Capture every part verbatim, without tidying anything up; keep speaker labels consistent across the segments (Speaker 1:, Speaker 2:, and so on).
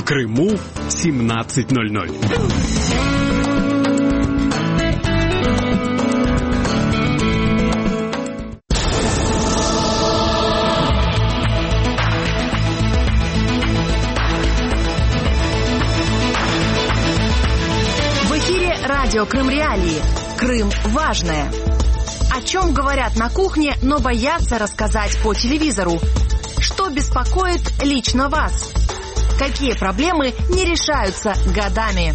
Speaker 1: Крыму семнадцать ноль ноль.
Speaker 2: В эфире радио Крым Реалии. Крым важное. О чем говорят на кухне, но боятся рассказать по телевизору. Что беспокоит лично вас? Какие проблемы не решаются годами?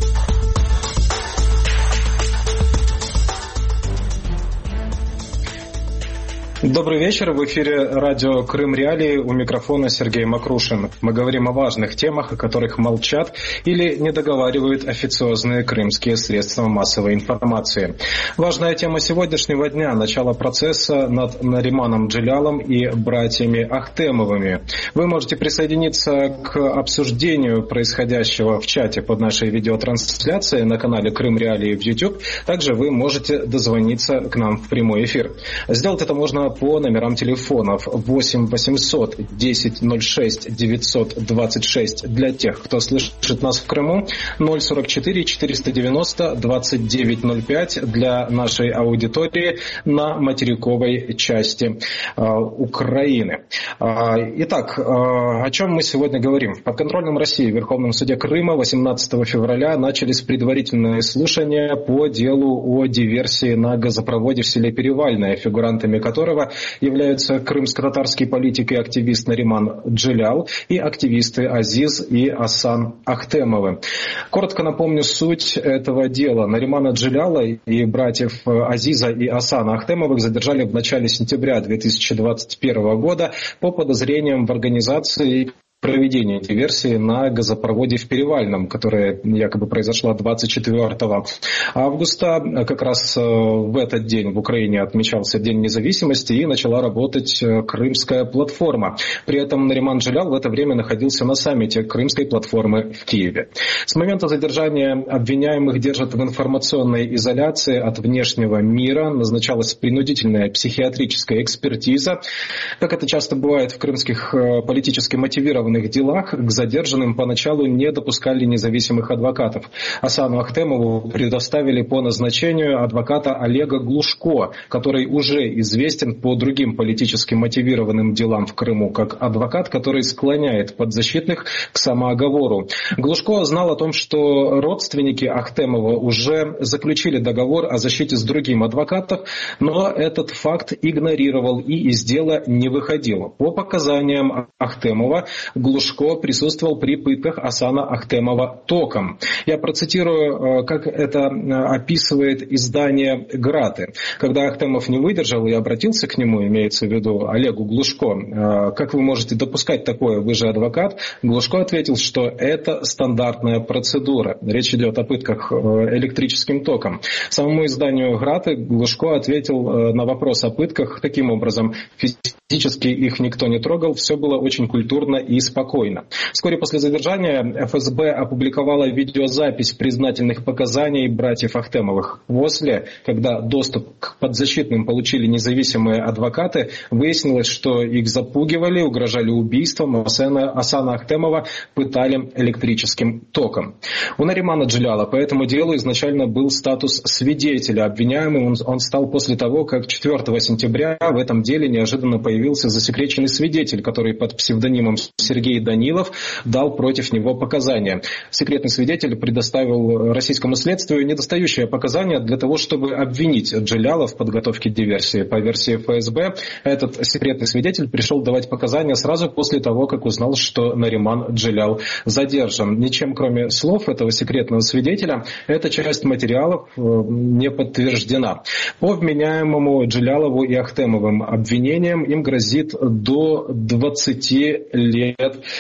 Speaker 3: Добрый вечер. В эфире радио Крым Реалии. У микрофона Сергей Макрушин. Мы говорим о важных темах, о которых молчат или не договаривают официозные крымские средства массовой информации. Важная тема сегодняшнего дня – начало процесса над Нариманом Джелялом и братьями Ахтемовыми. Вы можете присоединиться к обсуждению происходящего в чате под нашей видеотрансляцией на канале Крым Реалии в YouTube. Также вы можете дозвониться к нам в прямой эфир. Сделать это можно по номерам телефонов восемь восемьсот десять ноль шесть девятьсот двадцать шесть для тех, кто слышит нас в Крыму, ноль сорок четыре четыреста девяносто двадцать девять ноль пять для нашей аудитории на материковой части э, Украины. Э, итак, э, о чем мы сегодня говорим? В подконтрольном России в Верховном суде Крыма восемнадцатого февраля начались предварительные слушания по делу о диверсии на газопроводе в селе Перевальное, фигурантами которого являются крымско-татарский политик и активист Нариман Джелял и активисты Азиз и Асан Ахтемовы. Коротко напомню суть этого дела. Наримана Джеляла и братьев Азиза и Асана Ахтемовых задержали в начале сентября две тысячи двадцать первого года по подозрениям в организации проведения диверсии на газопроводе в Перевальном, которая якобы произошла двадцать четвёртого августа. Как раз в этот день в Украине отмечался День независимости и начала работать крымская платформа. При этом Нариман Джелял в это время находился на саммите крымской платформы в Киеве. С момента задержания обвиняемых держат в информационной изоляции от внешнего мира. Назначалась принудительная психиатрическая экспертиза. Как это часто бывает в крымских политически мотивированных делах, к задержанным поначалу не допускали независимых адвокатов. Асану Ахтемову предоставили по назначению адвоката Олега Глушко, который уже известен по другим политически мотивированным делам в Крыму, как адвокат, который склоняет подзащитных к самооговору. Глушко знал о том, что родственники Ахтемова уже заключили договор о защите с другим адвокатом, но этот факт игнорировал и из дела не выходил. По показаниям Ахтемова, Глушко присутствовал при пытках Асана Ахтемова током. Я процитирую, как это описывает издание «Граты». Когда Ахтемов не выдержал и обратился к нему, имеется в виду Олегу Глушко, как вы можете допускать такое, вы же адвокат, Глушко ответил, что это стандартная процедура. Речь идет о пытках электрическим током. Самому изданию «Граты» Глушко ответил на вопрос о пытках таким образом: физически их никто не трогал, все было очень культурно и спокойно. Вскоре после задержания эф эс бэ опубликовала видеозапись признательных показаний братьев Ахтемовых. После, когда доступ к подзащитным получили независимые адвокаты, выяснилось, что их запугивали, угрожали убийством, Асана, Асана Ахтемова пытали электрическим током. У Наримана Джеляла по этому делу изначально был статус свидетеля. Обвиняемым он, он стал после того, как четвёртого сентября в этом деле неожиданно появился засекреченный свидетель, который под псевдонимом Сергей Данилов дал против него показания. Секретный свидетель предоставил российскому следствию недостающие показания для того, чтобы обвинить Джеляла в подготовке диверсии. По версии эф эс бэ, этот секретный свидетель пришел давать показания сразу после того, как узнал, что Нариман Джелял задержан. Ничем, кроме слов этого секретного свидетеля, эта часть материалов не подтверждена. По вменяемому Джелялову и Ахтемовым обвинениям им грозит до двадцати лет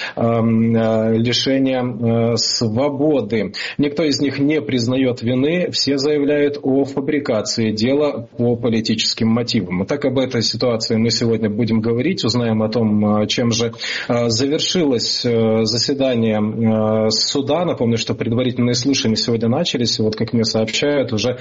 Speaker 3: лишения свободы. Никто из них не признает вины, все заявляют о фабрикации дела по политическим мотивам. И так об этой ситуации мы сегодня будем говорить, узнаем о том, чем же завершилось заседание суда. Напомню, что предварительные слушания сегодня начались, вот как мне сообщают, уже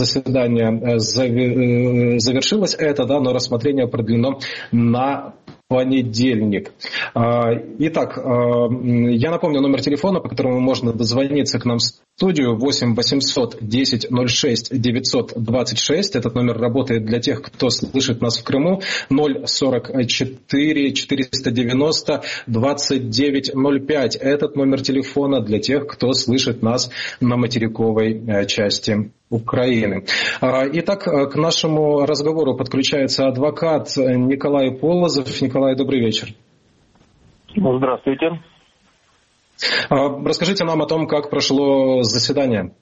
Speaker 3: заседание завершилось это, да, но рассмотрение продлено на понедельник. Итак, я напомню номер телефона, по которому можно дозвониться к нам в студию восемь восемьсот десять ноль шесть девятьсот двадцать шесть. Этот номер работает для тех, кто слышит нас в Крыму. ноль сорок четыре четыреста девяносто двадцать девять ноль пять. Этот номер телефона для тех, кто слышит нас на материковой части Украины. Итак, к нашему разговору подключается адвокат Николай Полозов. Николай, добрый вечер.
Speaker 4: Здравствуйте.
Speaker 3: Расскажите нам о том, как прошло заседание.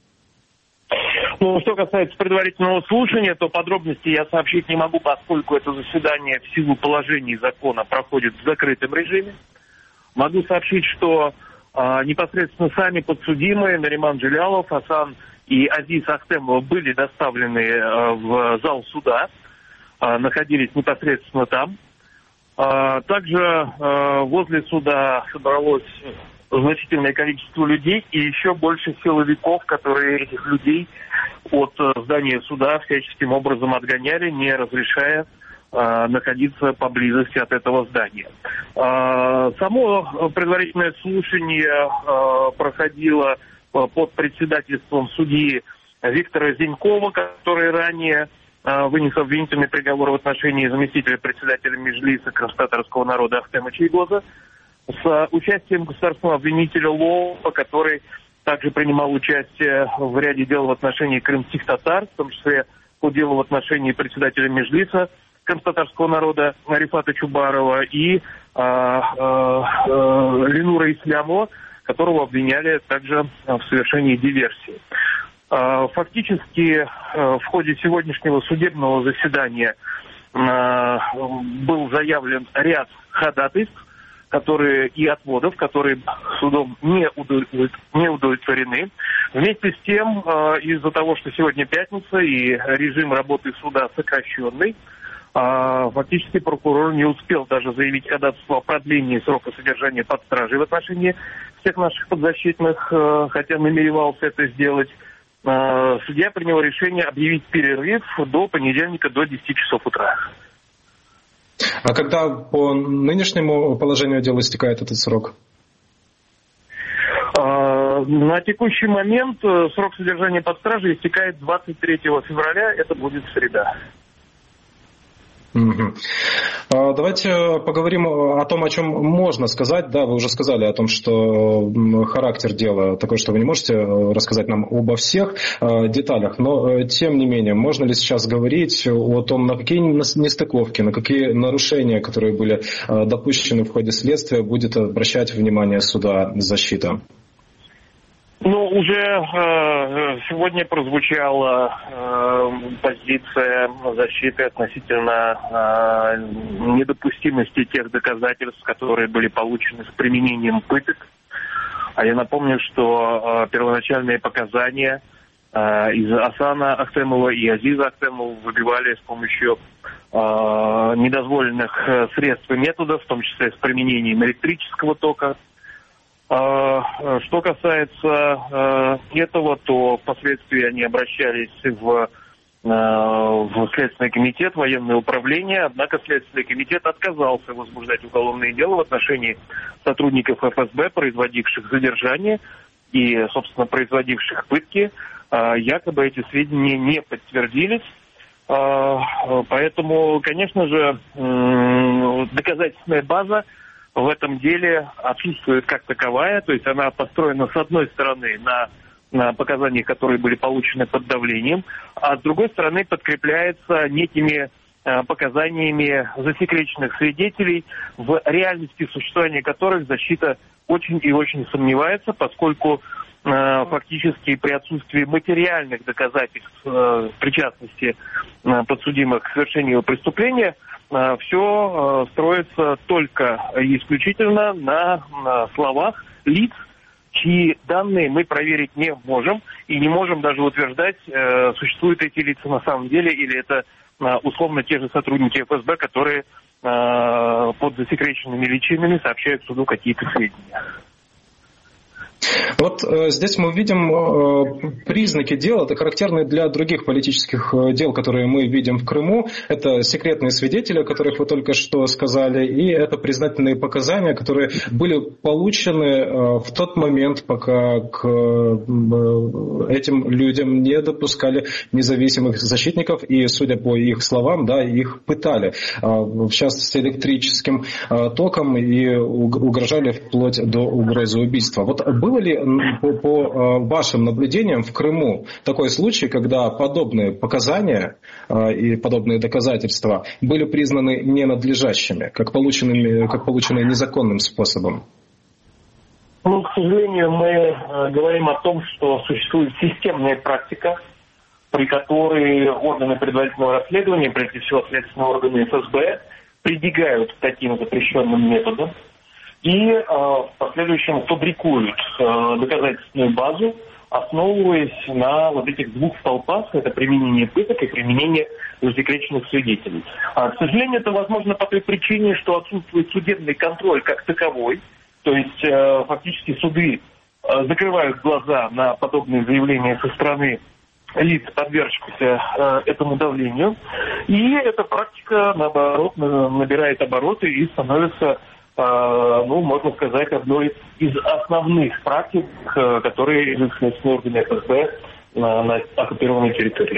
Speaker 4: Ну, что касается предварительного слушания, то подробности я сообщить не могу, поскольку это заседание в силу положений закона проходит в закрытом режиме. Могу сообщить, что а, непосредственно сами подсудимые Нариман Джилялов, Асан и Азиз Ахтемов были доставлены а, в зал суда, а, находились непосредственно там. А, также а, возле суда собралось значительное количество людей и еще больше силовиков, которые этих людей от здания суда всяческим образом отгоняли, не разрешая э, находиться поблизости от этого здания. Э, само предварительное слушание э, проходило под председательством судьи Виктора Зенькова, который ранее э, вынес обвинительный приговор в отношении заместителя председателя Меджлиса крымскотатарского народа Ахтема Чийгоза, с участием государственного обвинителя Лова, который также принимал участие в ряде дел в отношении крымских татар, в том числе по делу в отношении председателя Меджлиса крымскотатарского народа Рифата Чубарова и а, а, а, Ленура Ислямова, которого обвиняли также в совершении диверсии. А, фактически в ходе сегодняшнего судебного заседания а, был заявлен ряд ходатайств, которые и отводов, которые судом не удовлетворены. Вместе с тем, из-за того, что сегодня пятница и режим работы суда сокращенный, фактически прокурор не успел даже заявить ходатайство о продлении срока содержания под стражей в отношении всех наших подзащитных, хотя намеревался это сделать. Судья принял решение объявить перерыв до понедельника до десяти часов утра.
Speaker 3: А когда по нынешнему положению дела истекает этот срок?
Speaker 4: На текущий момент срок содержания под стражей истекает двадцать третьего февраля, это будет среда.
Speaker 3: Угу. Давайте поговорим о том, о чем можно сказать. Да, вы уже сказали о том, что характер дела такой, что вы не можете рассказать нам обо всех деталях, но тем не менее, можно ли сейчас говорить о том, на какие нестыковки, на какие нарушения, которые были допущены в ходе следствия, будет обращать внимание суда защита?
Speaker 4: Ну, уже э, сегодня прозвучала э, позиция защиты относительно э, недопустимости тех доказательств, которые были получены с применением пыток. А я напомню, что э, первоначальные показания э, из Асана Ахтемова и Азиза Ахтемова выбивали с помощью э, недозволенных средств и методов, в том числе с применением электрического тока. Что касается этого, то впоследствии они обращались в, в Следственный комитет, военное управление, однако Следственный комитет отказался возбуждать уголовные дела в отношении сотрудников эф эс бэ, производивших задержание и, собственно, производивших пытки. Якобы эти сведения не подтвердились. Поэтому, конечно же, доказательственная база в этом деле отсутствует как таковая, то есть она построена с одной стороны на, на показаниях, которые были получены под давлением, а с другой стороны подкрепляется некими э, показаниями засекреченных свидетелей, в реальности существования которых защита очень и очень сомневается, поскольку э, фактически при отсутствии материальных доказательств э, причастности э, подсудимых к совершению преступления, все строится только и исключительно на, на словах лиц, чьи данные мы проверить не можем и не можем даже утверждать, существуют эти лица на самом деле или это условно те же сотрудники эф эс бэ, которые под засекреченными личинами сообщают суду какие-то сведения.
Speaker 3: Вот э, здесь мы видим э, признаки дела, это характерные для других политических э, дел, которые мы видим в Крыму. Это секретные свидетели, о которых вы только что сказали, и это признательные показания, которые были получены э, в тот момент, пока к э, этим людям не допускали независимых защитников, и, судя по их словам, да, их пытали, э, в частности, электрическим э, током, и угрожали вплоть до угрозы убийства. Вот было ли по, по вашим наблюдениям в Крыму такой случай, когда подобные показания и подобные доказательства были признаны ненадлежащими, как полученными, как полученные незаконным способом?
Speaker 4: Ну, к сожалению, мы говорим о том, что существует системная практика, при которой органы предварительного расследования, прежде всего следственные органы эф эс бэ, прибегают к таким запрещенным методам и э, в последующем фабрикуют э, доказательственную базу, основываясь на вот этих двух столпах, это применение пыток и применение засекреченных свидетелей. А, к сожалению, это возможно по той причине, что отсутствует судебный контроль как таковой, то есть э, фактически суды э, закрывают глаза на подобные заявления со стороны лиц, подвергшихся э, этому давлению, и эта практика, наоборот, набирает обороты и становится, ну, можно сказать, одной из основных практик, которые идут в следственные органы эф эс бэ на, на оккупированной территории.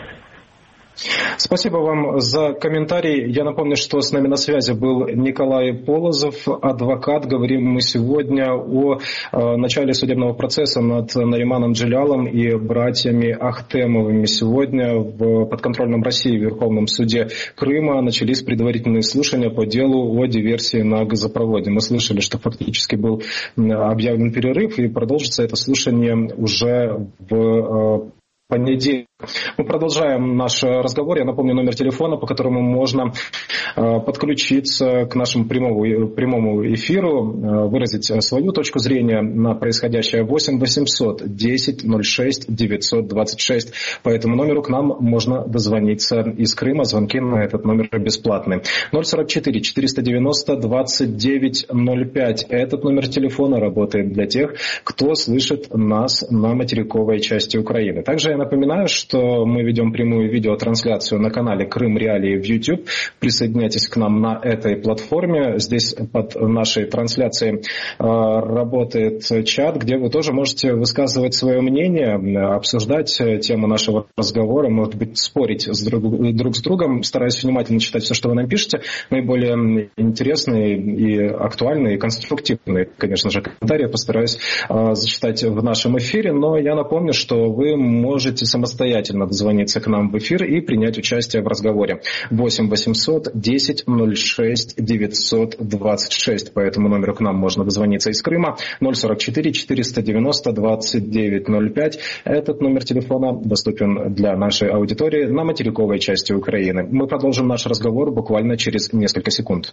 Speaker 3: Спасибо вам за комментарий. Я напомню, что с нами на связи был Николай Полозов, адвокат. Говорим мы сегодня о э, начале судебного процесса над Нариманом Джелялом и братьями Ахтемовыми. Сегодня в подконтрольном России Верховном суде Крыма начались предварительные слушания по делу о диверсии на газопроводе. Мы слышали, что фактически был объявлен перерыв, и продолжится это слушание уже в э, понедельник. Мы продолжаем наш разговор. Я напомню номер телефона, по которому можно э, подключиться к нашему прямому, прямому эфиру, э, выразить свою точку зрения на происходящее. восемь восемьсот десять ноль шесть девятьсот двадцать шесть. По этому номеру к нам можно дозвониться из Крыма. Звонки на этот номер бесплатные. ноль сорок четыре четыреста девяносто двадцать девять ноль пять. Этот номер телефона работает для тех, кто слышит нас на материковой части Украины. Также я напоминаю, что мы ведем прямую видеотрансляцию на канале Крым Реалии в YouTube. Присоединяйтесь к нам на этой платформе. Здесь под нашей трансляцией э, работает чат, где вы тоже можете высказывать свое мнение, обсуждать тему нашего разговора, может быть, спорить с друг, друг с другом. Стараюсь внимательно читать все, что вы нам пишете. Наиболее интересные и актуальные, и конструктивные, конечно же, комментарии постараюсь э, зачитать в нашем эфире. Но я напомню, что вы можете самостоятельно дозвониться к нам в эфир и принять участие в разговоре. восемь восемьсот десять ноль шесть девятьсот двадцать шесть. По этому номеру к нам можно дозвониться из Крыма. ноль сорок четыре четыреста девяносто двадцать девять ноль пять. Этот номер телефона доступен для нашей аудитории на материковой части Украины. Мы продолжим наш разговор буквально через несколько секунд.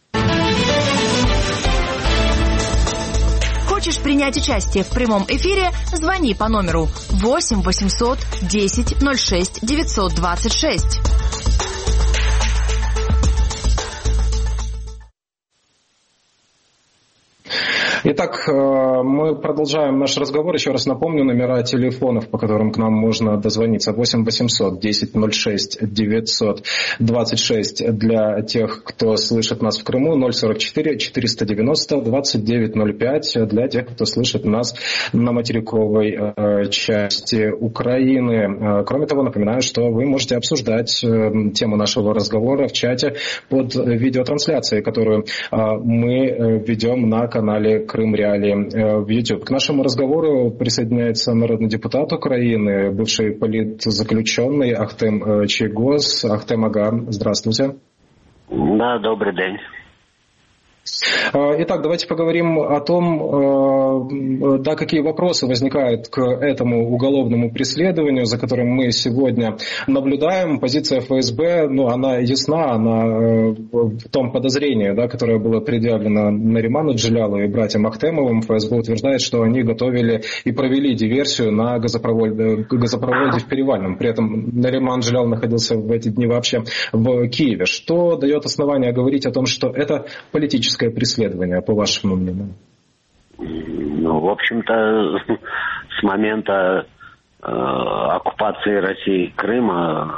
Speaker 2: Хочешь принять участие в прямом эфире? Звони по номеру восемь восемьсот десять ноль шесть девятьсот двадцать шесть.
Speaker 3: Итак, мы продолжаем наш разговор. Еще раз напомню номера телефонов, по которым к нам можно дозвониться. восемь восемьсот десять ноль шесть девятьсот двадцать шесть для тех, кто слышит нас в Крыму. ноль сорок четыре четыреста девяносто двадцать девять ноль пять для тех, кто слышит нас на материковой части Украины. Кроме того, напоминаю, что вы можете обсуждать тему нашего разговора в чате под видеотрансляцией, которую мы ведем на канале Крым Реалии в YouTube. К нашему разговору присоединяется народный депутат Украины, бывший политзаключенный Ахтем Чийгоз. Ахтем Ага, здравствуйте.
Speaker 5: Да, добрый день.
Speaker 3: Итак, давайте поговорим о том, да, какие вопросы возникают к этому уголовному преследованию, за которым мы сегодня наблюдаем. Позиция эф эс бэ, ну, она ясна, она в том подозрении, да, которое было предъявлено Нариману Джелялу и братьям Ахтемовым. эф эс бэ утверждает, что они готовили и провели диверсию на газопроводе, газопроводе в Перевальном. При этом Нариман Джелял находился в эти дни вообще в Киеве. Что дает основание говорить о том, что это политическое преследование, по вашему мнению?
Speaker 5: Ну, в общем-то, с момента э, оккупации России Крыма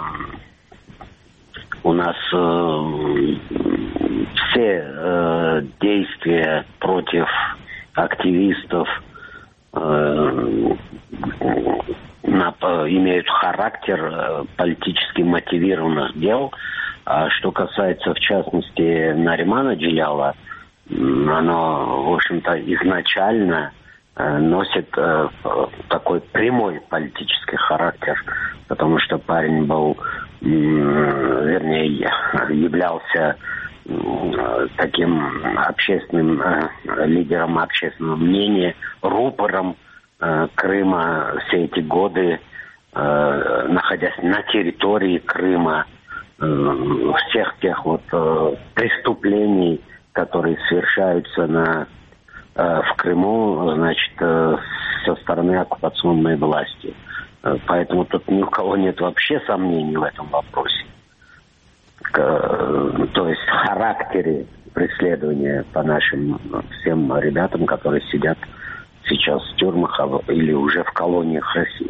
Speaker 5: у нас э, все э, действия против активистов э, на, имеют характер э, политически мотивированных дел. А что касается, в частности, Наримана Джиляла, оно, в общем-то, изначально э, носит э, такой прямой политический характер, потому что парень был, э, вернее, являлся э, таким общественным э, лидером общественного мнения, рупором э, Крыма все эти годы, э, находясь на территории Крыма, э, всех тех вот э, преступлений, которые совершаются на, э, в Крыму, значит, э, со стороны оккупационной власти. Э, поэтому тут ни у кого нет вообще сомнений в этом вопросе. К, э, то есть в характере преследования по нашим всем ребятам, которые сидят сейчас в тюрьмах или уже в колониях России.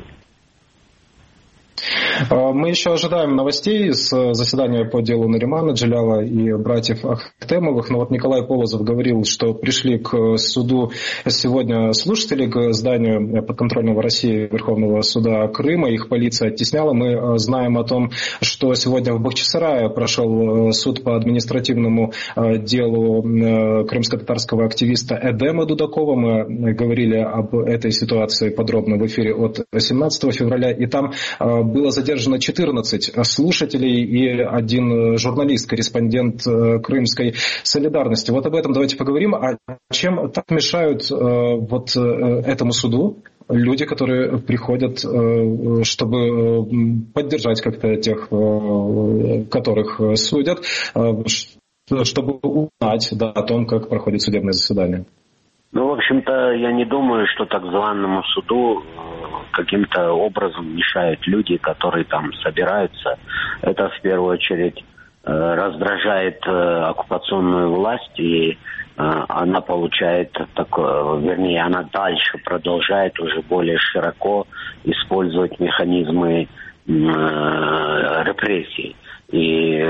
Speaker 3: Мы еще ожидаем новостей с заседания по делу Наримана Джиляла и братьев Ахтемовых. Но вот Николай Полозов говорил, что пришли к суду сегодня слушатели, к зданию подконтрольного России Верховного суда Крыма. Их полиция оттесняла. Мы знаем о том, что сегодня в Бахчисарае прошел суд по административному делу крымско-татарского активиста Эдема Дудакова. Мы говорили об этой ситуации подробно в эфире от семнадцатого февраля. И там было задержано четырнадцать слушателей и один журналист, корреспондент Крымской солидарности. Вот об этом давайте поговорим. А чем так мешают вот этому суду люди, которые приходят, чтобы поддержать как-то тех, которых судят, чтобы узнать, да, о том, как проходит судебное заседание?
Speaker 5: Ну, в общем-то, я не думаю, что так званому суду каким-то образом мешают люди, которые там собираются. Это, в первую очередь, раздражает оккупационную власть, и она получает такое, вернее, она дальше продолжает уже более широко использовать механизмы репрессий. И,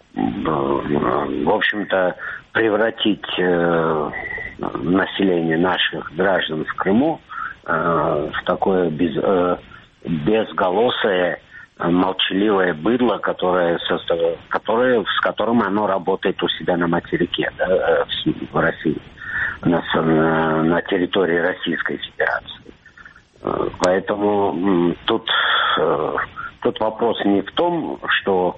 Speaker 5: в общем-то, превратить население наших граждан в Крыму в такое без, безголосое, молчаливое быдло, которое, которое, с которым оно работает у себя на материке, да, в России, на, на территории Российской Федерации. Поэтому тут, тут вопрос не в том, что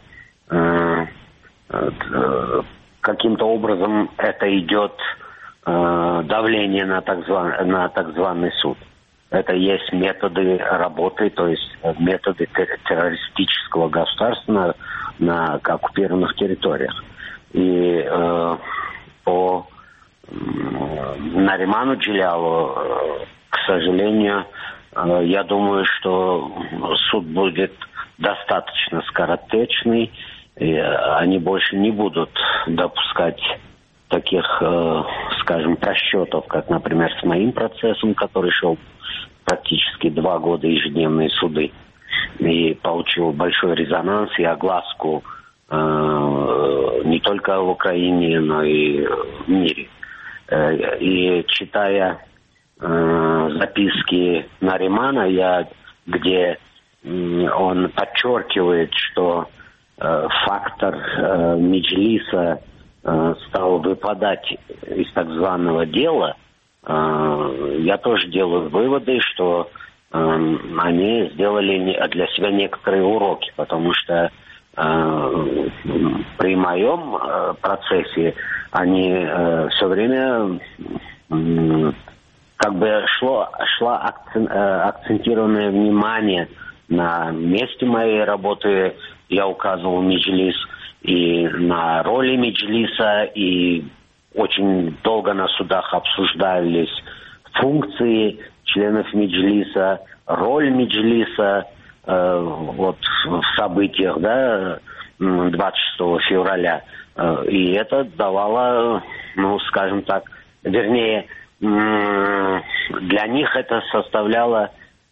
Speaker 5: каким-то образом это идет давление на так званый, на так званый суд. Это есть методы работы, то есть методы террористического государства на, на оккупированных территориях. И э, по э, Нариману Джилялу, э, к сожалению, э, я думаю, что суд будет достаточно скоротечный, и они больше не будут допускать таких, э, скажем, просчетов, как, например, с моим процессом, который шел практически два года ежедневные суды и получил большой резонанс и огласку э, не только в Украине, но и в мире. Э, и читая э, записки Наримана, я, где э, он подчеркивает, что э, фактор э, Меджлиса э, стал выпадать из так званого дела, я тоже делаю выводы, что э, они сделали для себя некоторые уроки, потому что э, при моем э, процессе они э, все время э, как бы шло, шло акцент, э, акцентированное внимание на месте моей работы. Я указывал Меджлис и на роли Меджлиса, и очень долго на судах обсуждались функции членов Меджлиса, роль Меджлиса э, вот, в событиях, да, двадцать шестого февраля. Э, и это давало, ну, скажем так, вернее, для них это составляло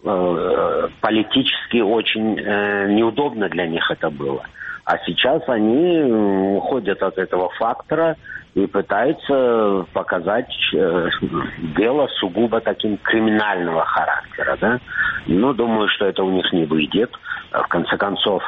Speaker 5: политически очень неудобно для них это было. А сейчас они уходят от этого фактора и пытаются показать дело сугубо таким криминального характера, да. Ну, думаю, что это у них не выйдет. В конце концов,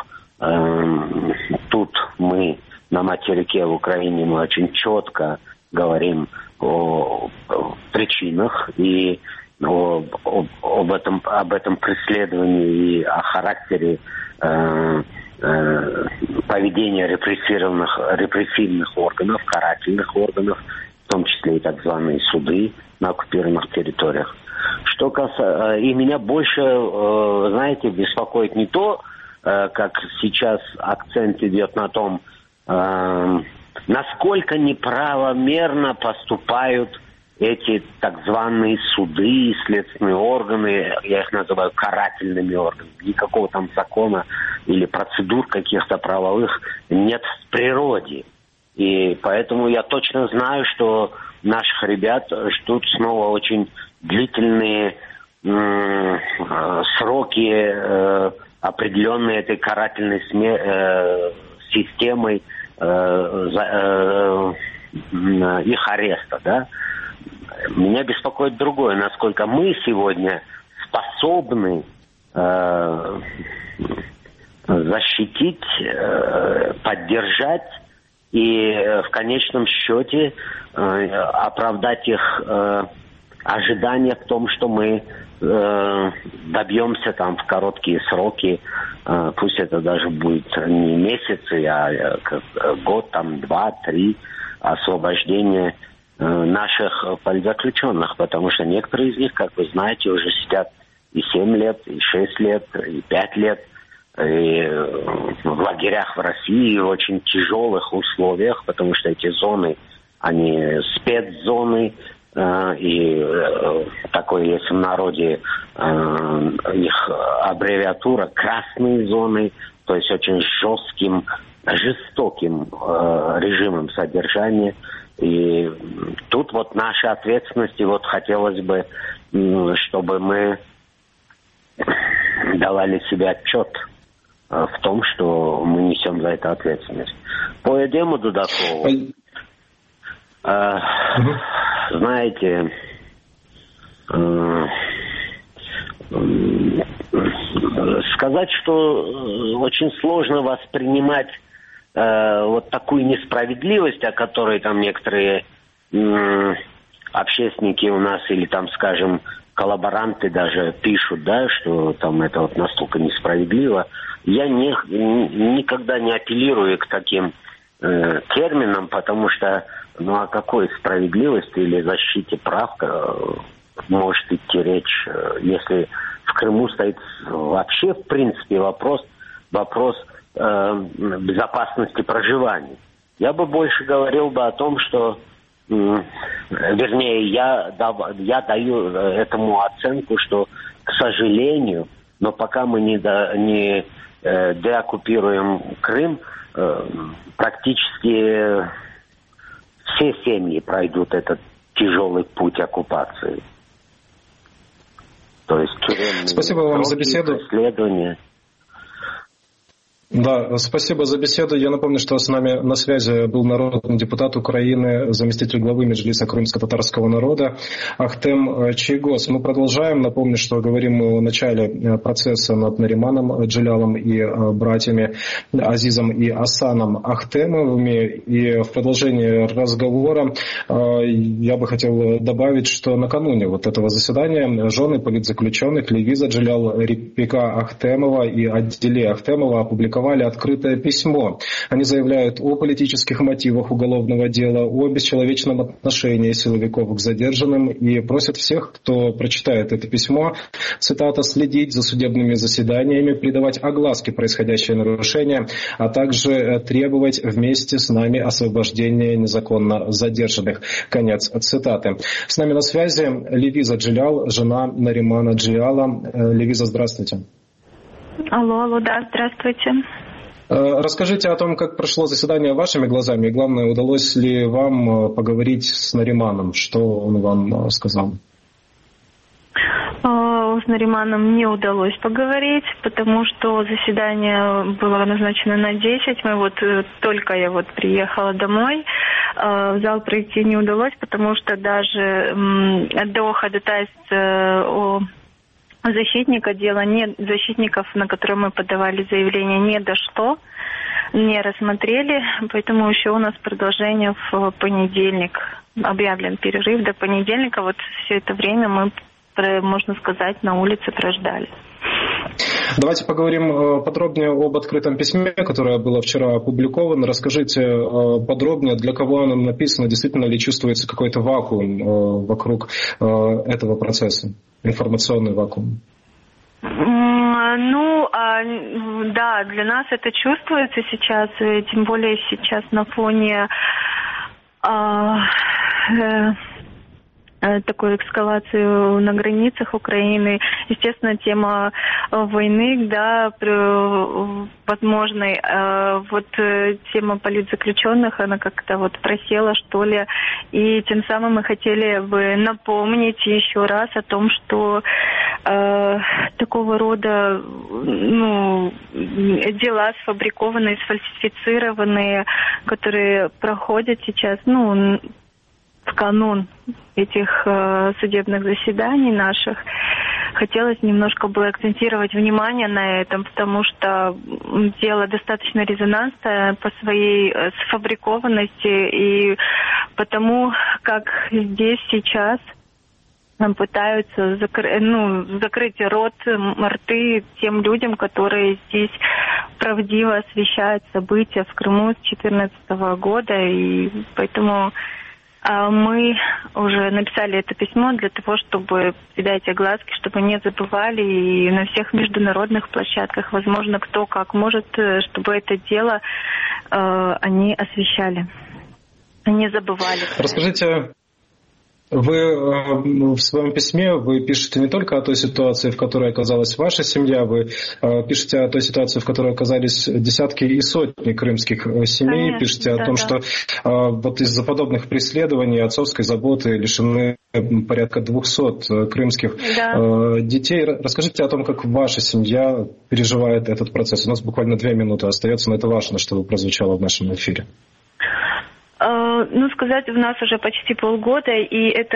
Speaker 5: тут мы на материке в Украине мы очень четко говорим о причинах и о, об, об, этом, об этом преследовании и о характере э, э, поведения репрессированных, репрессивных органов, карательных органов, в том числе и так званые суды на оккупированных территориях. Что касается... И меня больше, э, знаете, беспокоит не то, э, как сейчас акцент идет на том, э, насколько неправомерно поступают эти так званые суды и следственные органы, я их называю карательными органами. Никакого там закона или процедур каких-то правовых нет в природе. И поэтому я точно знаю, что наших ребят ждут снова очень длительные м- сроки, э- определенные этой карательной сме- э- системой э- э- э- их ареста, да. Меня беспокоит другое, насколько мы сегодня способны э, защитить, э, поддержать и э, в конечном счете э, оправдать их э, ожидания в том, что мы э, добьемся там в короткие сроки, э, пусть это даже будет не месяцы, а э, год, там два, три, освобождения наших политзаключенных, потому что некоторые из них, как вы знаете, уже сидят и семь лет, и шесть лет, и пять лет, и в лагерях в России в очень тяжелых условиях, потому что эти зоны, они спецзоны, и такое есть в народе их аббревиатура «красные зоны», то есть очень жестким, жестоким режимом содержания. И тут вот наша ответственность, и вот хотелось бы, чтобы мы давали себе отчет в том, что мы несем за это ответственность. По Эдему Дудакову, э, угу. знаете, э, э, сказать, что очень сложно воспринимать э, вот такую несправедливость, о которой там некоторые э, общественники у нас или там, скажем, коллаборанты даже пишут, да, что там это вот настолько несправедливо. Я не, никогда не апеллирую к таким э, терминам, потому что, ну, о какой справедливости или защите прав э, может идти речь, э, если в Крыму стоит вообще, в принципе, вопрос, вопрос э, безопасности проживания. Я бы больше говорил бы о том, что вернее, я, я даю этому оценку, что, к сожалению, но пока мы не, до, не э, деоккупируем Крым, э, практически все семьи пройдут этот тяжелый путь оккупации. То есть тюремные
Speaker 3: Спасибо вам за беседу.
Speaker 5: Преследования.
Speaker 3: Да, спасибо за беседу. Я напомню, что с нами на связи был народный депутат Украины, заместитель главы Меджлиса крымско-татарского народа Ахтем Чийгоз. Мы продолжаем. Напомню, что говорим мы о начале процесса над Нариманом Джелялом и братьями Азизом и Асаном Ахтемовыми. И в продолжении разговора я бы хотел добавить, что накануне вот этого заседания жены политзаключенных Левиза Джелял, Рипика Ахтемова и Адиле Ахтемова опубликовали открытое письмо. Они заявляют о политических мотивах уголовного дела, о бесчеловечном отношении силовиков к задержанным и просят всех, кто прочитает это письмо, цитата, следить за судебными заседаниями, придавать огласке происходящее нарушения, а также требовать вместе с нами освобождения незаконно задержанных. Конец цитаты. С нами на связи Левиза Джелял, жена Наримана Джеляла. Левиза, здравствуйте.
Speaker 6: Алло, алло, да, здравствуйте.
Speaker 3: Расскажите о том, как прошло заседание вашими глазами, и главное, удалось ли вам поговорить с Нариманом, что он вам сказал?
Speaker 6: С Нариманом не удалось поговорить, потому что заседание было назначено на десять. Мы вот только я вот приехала домой, в зал пройти не удалось, потому что даже до ходатайства о защитника дела нет, защитников, на которые мы подавали заявление, не дошло, не рассмотрели, поэтому еще у нас продолжение в понедельник. Объявлен перерыв до понедельника. Вот все это время мы, можно сказать, на улице прождали.
Speaker 3: Давайте поговорим подробнее об открытом письме, которое было вчера опубликовано. Расскажите подробнее, для кого оно написано, действительно ли чувствуется какой-то вакуум вокруг этого процесса, информационный вакуум?
Speaker 6: Ну, да, для нас это чувствуется сейчас, тем более сейчас на фоне такой эскалации на границах Украины. Естественно, тема войны, да, возможной, вот тема политзаключенных, она как-то вот просела, что ли, и тем самым мы хотели бы напомнить еще раз о том, что э, такого рода, ну, дела сфабрикованные, сфальсифицированные, которые проходят сейчас, ну, в канун этих э, судебных заседаний наших, хотелось немножко бы акцентировать внимание на этом, потому что дело достаточно резонансное по своей сфабрикованности и потому, как здесь сейчас пытаются закры- ну, закрыть рот, рты тем людям, которые здесь правдиво освещают события в Крыму с две тысячи четырнадцатого года, и поэтому мы уже написали это письмо для того, чтобы придать огласке, чтобы не забывали и на всех международных площадках, возможно, кто как может, чтобы это дело э, они освещали, не забывали.
Speaker 3: Расскажите, вы в своем письме вы пишете не только о той ситуации, в которой оказалась ваша семья, вы пишете о той ситуации, в которой оказались десятки и сотни крымских семей, Конечно, пишете о да, том, да. что вот из-за подобных преследований, отцовской заботы лишены порядка двухсот крымских да. детей. Расскажите о том, как ваша семья переживает этот процесс. У нас буквально две минуты остается, но это важно, чтобы прозвучало в нашем эфире.
Speaker 6: Ну, сказать, у нас уже почти полгода, и это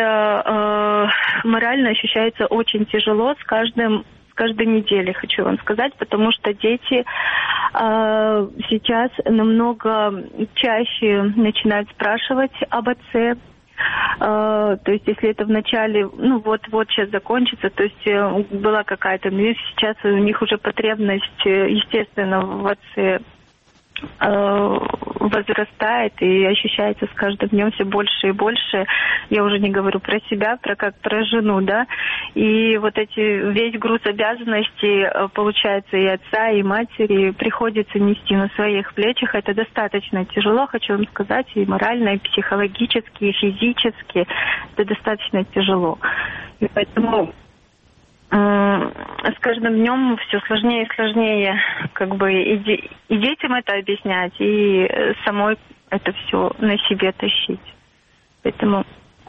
Speaker 6: э, морально ощущается очень тяжело с каждым, с каждой неделей, хочу вам сказать, потому что дети э, сейчас намного чаще начинают спрашивать об отце. Uh, то есть, если это в начале, ну вот-вот сейчас закончится, то есть uh, была какая-то, сейчас у них уже потребность, естественно, в отце возрастает и ощущается с каждым днем все больше и больше. Я уже не говорю про себя, про как про жену, да. И вот эти весь груз обязанностей, получается, и отца, и матери приходится нести на своих плечах. Это достаточно тяжело, хочу вам сказать, и морально, и психологически, и физически. Это достаточно тяжело. И поэтому с каждым днем все сложнее и сложнее, как бы и, де- и детям это объяснять, и самой это все на себе тащить. Поэтому...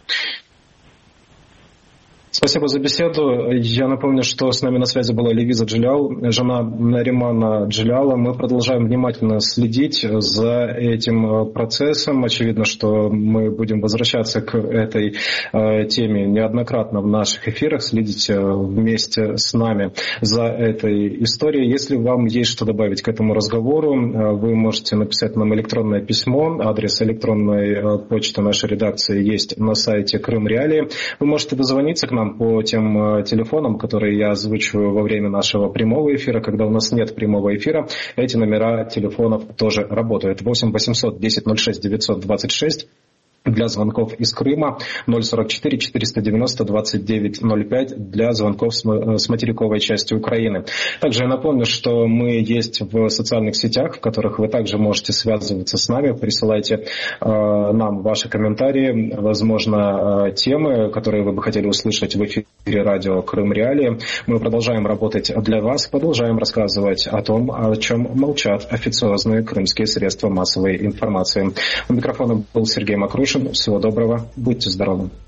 Speaker 3: Спасибо за беседу. Я напомню, что с нами на связи была Левиза Джилял, жена Наримана Джиляла. Мы продолжаем внимательно следить за этим процессом. Очевидно, что мы будем возвращаться к этой теме неоднократно в наших эфирах, следить вместе с нами за этой историей. Если вам есть что добавить к этому разговору, вы можете написать нам электронное письмо. Адрес электронной почты нашей редакции есть на сайте Крым Реалии. Вы можете дозвониться к нам по тем телефонам, которые я озвучиваю во время нашего прямого эфира. Когда у нас нет прямого эфира, эти номера телефонов тоже работают. восемь восемьсот десять ноль шесть девятьсот двадцать шесть. для звонков из Крыма, ноль сорок четыре четыреста девяносто двадцать девять ноль пять для звонков с материковой части Украины. Также я напомню, что мы есть в социальных сетях, в которых вы также можете связываться с нами. Присылайте э, нам ваши комментарии, возможно, э, темы, которые вы бы хотели услышать в эфире радио Крым Реалии. Мы продолжаем работать для вас, продолжаем рассказывать о том, о чем молчат официозные крымские средства массовой информации. У микрофона был Сергей Макрушин. Всего доброго, будьте здоровы.